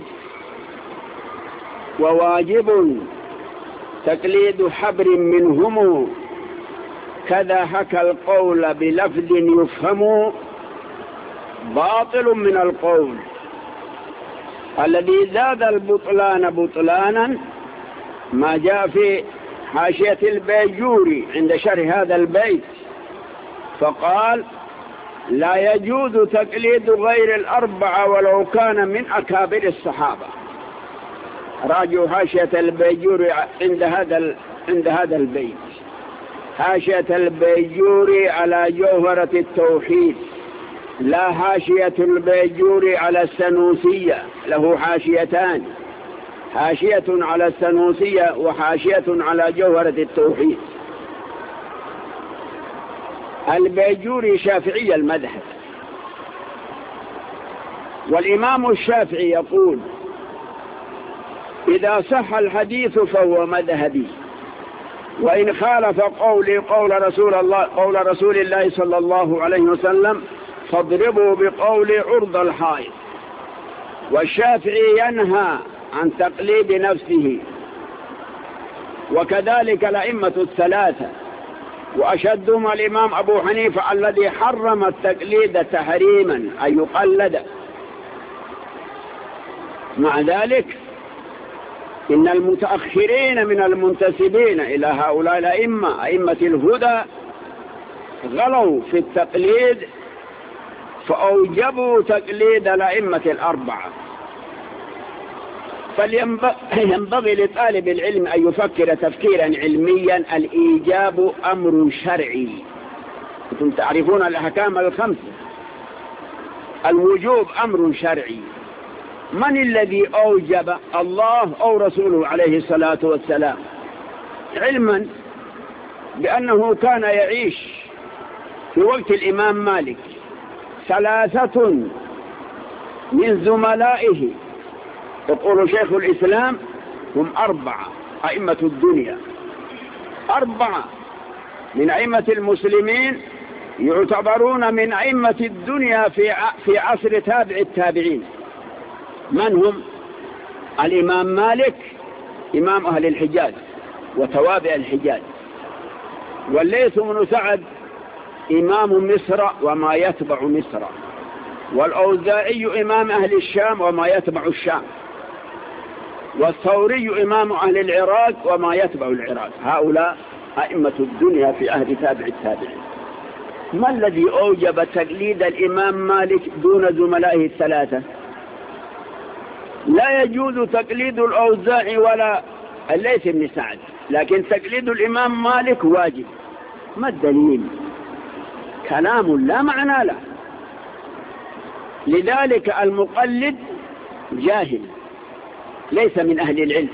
وواجب تقليد حبر منهم كذا حكى القول بلفظ يفهم، باطل من القول الذي زاد البطلان بطلانا ما جاء في حاشية البيجوري عند شرح هذا البيت، فقال لا يجوز تقليد غير الأربعة ولو كان من أكابر الصحابة. راجعوا حاشية البيجوري عند هذا البيت، حاشية البيجوري على جوهرة التوحيد، لا حاشية البيجوري على السنوسية، له حاشيتان، حاشية على السنوسية وحاشية على جوهرة التوحيد. البيجوري شافعي المذهب، والإمام الشافعي يقول إذا صح الحديث فهو مذهبي، وإن خالف قولي قول رسول الله صلى الله عليه وسلم فاضربوا بقول عرض الحائط. والشافعي ينهى عن تقليد نفسه، وكذلك الأئمة الثلاثة، وأشدهم الإمام أبو حنيفة الذي حرم التقليد تحريما أن يقلد. مع ذلك إن المتأخرين من المنتسبين إلى هؤلاء الأئمة أئمة الهدى غلوا في التقليد، فأوجبوا تقليد الأئمة الأربعة. فينبغي لطالب العلم أن يفكر تفكيرا علميا. الإيجاب أمر شرعي، أنتم تعرفون الأحكام الخمسة، الوجوب أمر شرعي. من الذي أوجب؟ الله أو رسوله عليه الصلاة والسلام، علما بأنه كان يعيش في وقت الإمام مالك ثلاثة من زملائه، يقول شيخ الإسلام هم 4 أئمة الدنيا، 4 من أئمة المسلمين يعتبرون من أئمة الدنيا في عصر تابع التابعين. من هم؟ الإمام مالك إمام أهل الحجاز وتوابع الحجاز، والليث بن سعد إمام مصر وما يتبع مصر، والأوزاعي إمام أهل الشام وما يتبع الشام، والثوري إمام أهل العراق وما يتبع العراق. هؤلاء أئمة الدنيا في عهد تابع التابعين. ما الذي أوجب تقليد الإمام مالك دون زملائه الثلاثة؟ لا يجوز تقليد الأوزاعي ولا الليث بن سعد، لكن تقليد الإمام مالك واجب. ما الدليل؟ كلام لا معنى له. لذلك المقلد جاهل ليس من أهل العلم.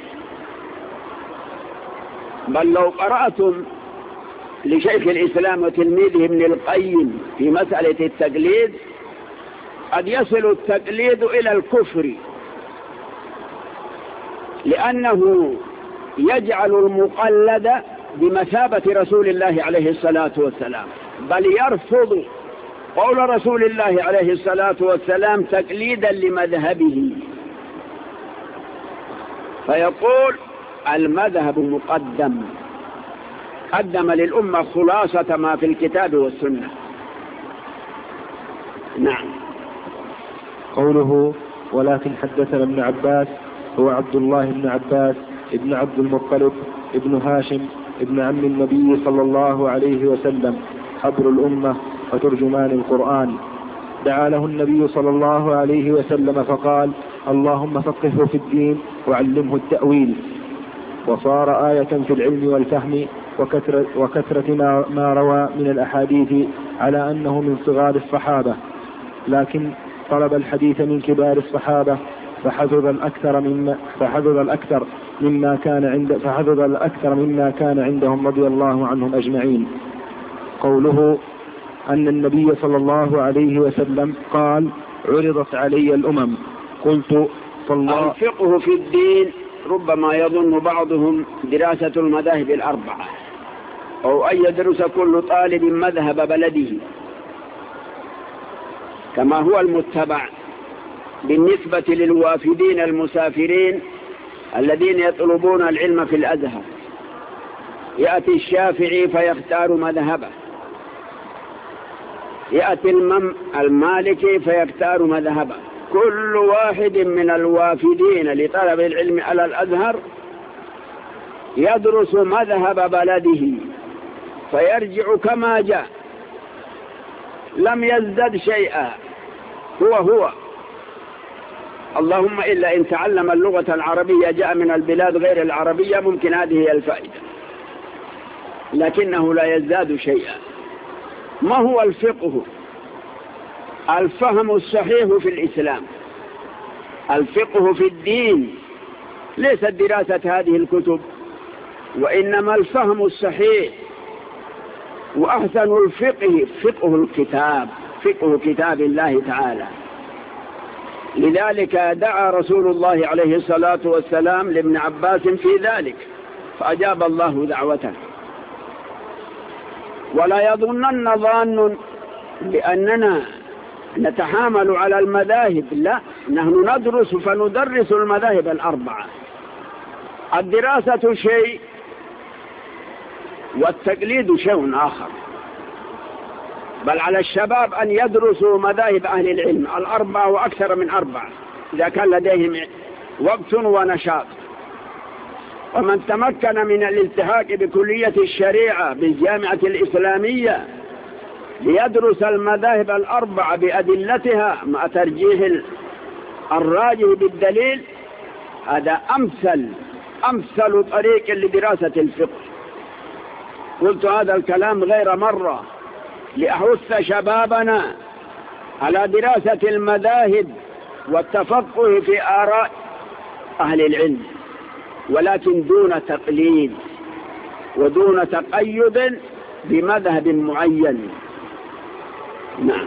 بل لو قرأتم لشيخ الإسلام وتلميذه ابن القيم في مسألة التقليد قد يصل التقليد إلى الكفر، لأنه يجعل المقلد بمثابة رسول الله عليه الصلاة والسلام، بل يرفض قول رسول الله عليه الصلاة والسلام تقليدا لمذهبه، فيقول المذهب مقدم، قدم للأمة خلاصة ما في الكتاب والسنة. نعم. قوله ولكن حدثنا ابن عباس هو عبد الله بن عباس ابن عبد المطلب ابن هاشم ابن عم النبي صلى الله عليه وسلم، حبر الأمة وترجمان القرآن. دعا له النبي صلى الله عليه وسلم فقال اللهم فقهه في الدين وعلمه التأويل، وصار آية في العلم والفهم وكثرة ما روى من الأحاديث على أنه من صغار الصحابة، لكن طلب الحديث من كبار الصحابة فحفظ الأكثر مما كان عندهم رضي الله عنهم أجمعين. قوله أن النبي صلى الله عليه وسلم قال عرضت علي الأمم، قلت الفقه في الدين ربما يظن بعضهم دراسة المذاهب الأربعة، أو أن يدرس كل طالب مذهب بلده كما هو المتبع بالنسبة للوافدين المسافرين الذين يطلبون العلم في الأزهر. يأتي الشافعي فيختار مذهبه، يأتي المالكي فيختار مذهبه. كل واحد من الوافدين لطلب العلم على الأزهر يدرس مذهب بلده فيرجع كما جاء، لم يزدد شيئا، هو اللهم إلا إن تعلم اللغة العربية جاء من البلاد غير العربية، ممكن هذه هي الفائدة، لكنه لا يزداد شيئا. ما هو الفقه؟ الفهم الصحيح في الإسلام، الفقه في الدين، ليست دراسة هذه الكتب، وإنما الفهم الصحيح. وأحسن الفقه فقه الكتاب، فقه كتاب الله تعالى. لذلك دعا رسول الله عليه الصلاة والسلام لابن عباس في ذلك فأجاب الله دعوته. ولا يظنن ظان بأننا نتحامل على المذاهب، لا، نحن ندرس فندرس المذاهب الأربعة. الدراسة شيء والتقليد شيء آخر. بل على الشباب أن يدرسوا مذاهب أهل العلم الأربعة وأكثر من أربعة إذا كان لديهم وقت ونشاط. ومن تمكن من الالتحاق بكلية الشريعة بالجامعة الإسلامية ليدرس المذاهب الأربعة بأدلتها مع ترجيح الراجح بالدليل، هذا أمثل طريق لدراسة الفقه. قلت هذا الكلام غير مرة لأحث شبابنا على دراسة المذاهب والتفقه في آراء أهل العلم، ولكن دون تقليد ودون تقيد بمذهب معين. نعم.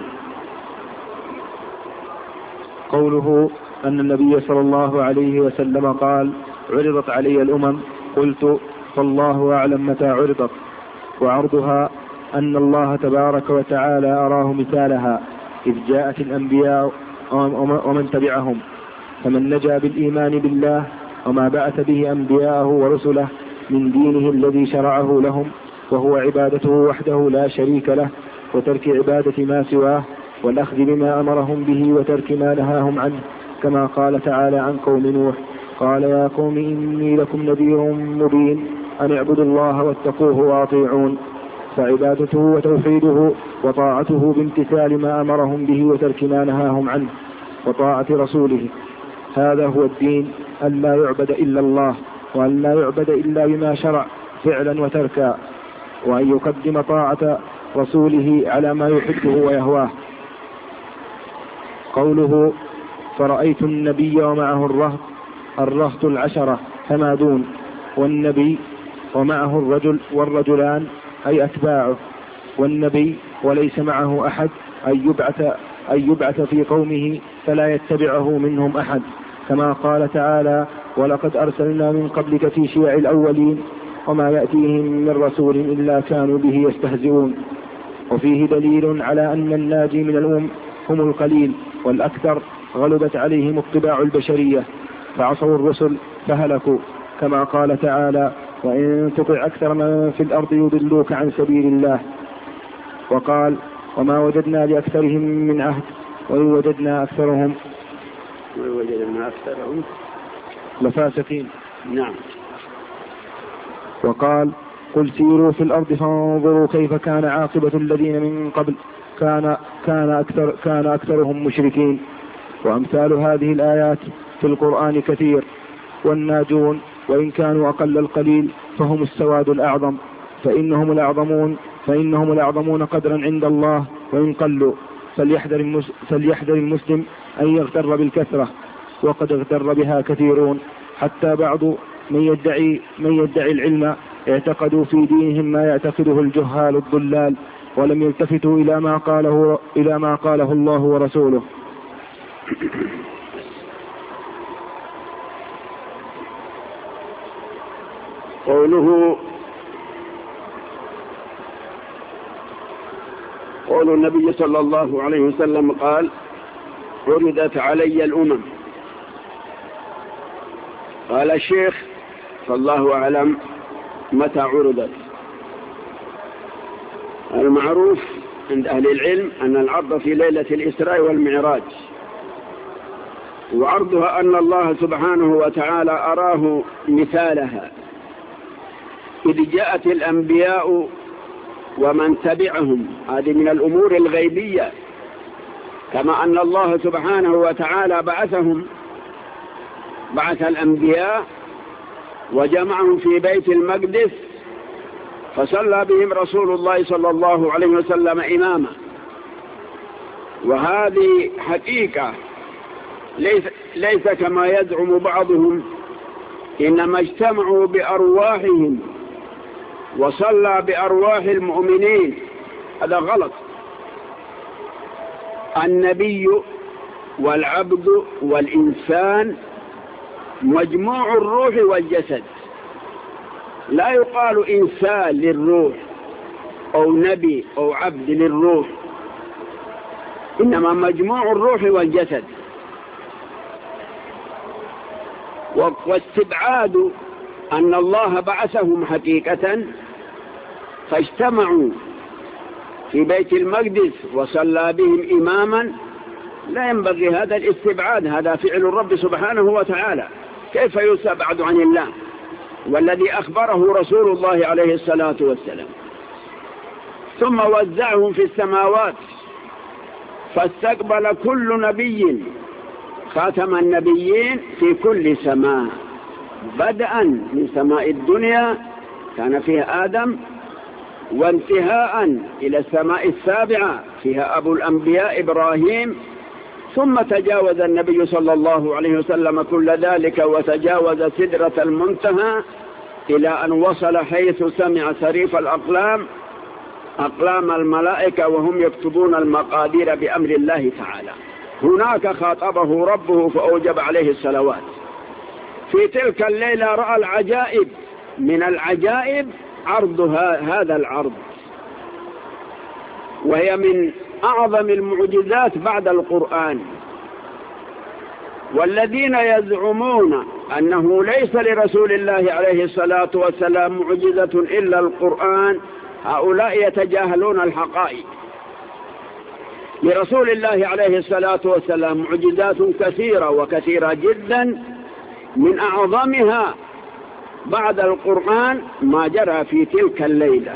قوله أن النبي صلى الله عليه وسلم قال عرضت علي الأمم، قلت فالله أعلم متى عرضت. وعرضها أن الله تبارك وتعالى أراه مثالها إذ جاءت الأنبياء ومن تبعهم، فمن نجا بالإيمان بالله وما بعث به أنبياءه ورسله من دينه الذي شرعه لهم، وهو عبادته وحده لا شريك له، وترك عبادة ما سواه، والأخذ بما أمرهم به وترك ما نهاهم عنه، كما قال تعالى عن قوم نوح قال يا قوم إني لكم نذير مبين أن اعبدوا الله واتقوه وأطيعون. فعبادته وتوحيده وطاعته بامتثال ما أمرهم به وترك ما نهاهم عنه، وطاعة رسوله هذا هو الدين، أن لا يعبد إلا الله، وأن لا يعبد إلا بما شرع فعلا وتركا، وأن يقدم طاعة رسوله على ما يحبه ويهواه. قوله فرأيت النبي ومعه الرهط 10 فما دون، والنبي ومعه الرجل والرجلان أي أتباعه، والنبي وليس معه أحد أن يبعث في قومه فلا يتبعه منهم أحد، كما قال تعالى ولقد أرسلنا من قبلك في شيع الأولين وما يأتيهم من رسول إلا كانوا به يستهزئون. وفيه دليل على أن الناجي من الأمم هم القليل، والأكثر غلبت عليهم الطباع البشرية فعصوا الرسل فهلكوا، كما قال تعالى وإن تطع أكثر من في الأرض يضلوك عن سبيل الله. وقال وما وجدنا لأكثرهم من عهد وإن وجدنا أكثرهم لفاسقين. نعم. وقال قل سيروا في الأرض فانظروا كيف كان عاقبة الذين من قبل كان أكثرهم مشركين. وأمثال هذه الآيات في القرآن كثير، والناجون وإن كانوا أقل القليل فهم السواد الأعظم، فإنهم الأعظمون قدرا عند الله وإن قلوا. فليحذر المسلم أن يغتر بالكثرة، وقد اغتر بها كثيرون، حتى بعض من يدعي العلم اعتقدوا في دينهم ما يعتقده الجهال الضلال، ولم يلتفتوا إلى ما قاله الله ورسوله. قول النبي صلى الله عليه وسلم قال عرضت علي الأمم. قال الشيخ فالله أعلم متى عرضت. المعروف عند أهل العلم أن العرض في ليلة الإسراء والمعراج، وعرضها أن الله سبحانه وتعالى أراه مثالها إذ جاءت الأنبياء ومن تبعهم، هذه من الأمور الغيبية، كما أن الله سبحانه وتعالى بعث الأنبياء وجمعهم في بيت المقدس فصلى بهم رسول الله صلى الله عليه وسلم إماما. وهذه حقيقة ليس كما يزعم بعضهم إنما اجتمعوا بأرواحهم وصلى بأرواح المؤمنين، هذا غلط. النبي والعبد والإنسان مجموع الروح والجسد، لا يقال إنسان للروح أو نبي أو عبد للروح، إنما مجموع الروح والجسد. واستبعاد أن الله بعثهم حقيقة فاجتمعوا في بيت المقدس وصلى بهم إماما، لا ينبغي هذا الاستبعاد، هذا فعل الرب سبحانه وتعالى، كيف يستبعد عن الله والذي أخبره رسول الله عليه الصلاة والسلام. ثم وزعهم في السماوات فاستقبل كل نبي خاتم النبيين في كل سماء، بدءا من سماء الدنيا كان فيها آدم، وانتهاء إلى السماء السابعة فيها أبو الأنبياء إبراهيم، ثم تجاوز النبي صلى الله عليه وسلم كل ذلك وتجاوز سدرة المنتهى إلى أن وصل حيث سمع صريف الأقلام، أقلام الملائكة وهم يكتبون المقادير بأمر الله تعالى. هناك خاطبه ربه فأوجب عليه الصلوات. في تلك الليلة رأى العجائب، من العجائب عرضها هذا العرض، وهي من أعظم المعجزات بعد القرآن. والذين يزعمون أنه ليس لرسول الله عليه الصلاة والسلام معجزة إلا القرآن، هؤلاء يتجاهلون الحقائق. لرسول الله عليه الصلاة والسلام معجزات كثيرة وكثيرة جدا، من أعظمها بعد القرآن ما جرى في تلك الليلة.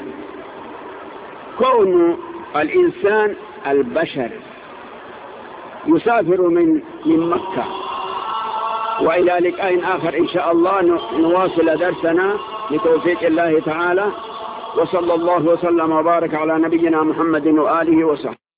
كون الإنسان البشر يسافر من مكة وإلى لقاء آخر إن شاء الله نواصل درسنا بتوفيق الله تعالى، وصلى الله وسلم وبارك على نبينا محمد وآله وصحبه.